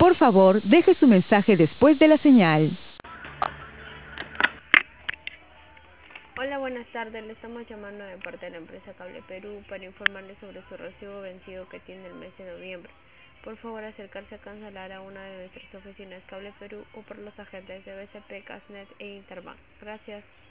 Por favor, deje su mensaje después de la señal. Hola, buenas tardes. Le estamos llamando de parte de la empresa Cable Perú para informarle sobre su recibo vencido que tiene el mes de noviembre. Por favor, acercarse a cancelar a una de nuestras oficinas Cable Perú o por los agentes de BCP, Casnet e Interbank. Gracias.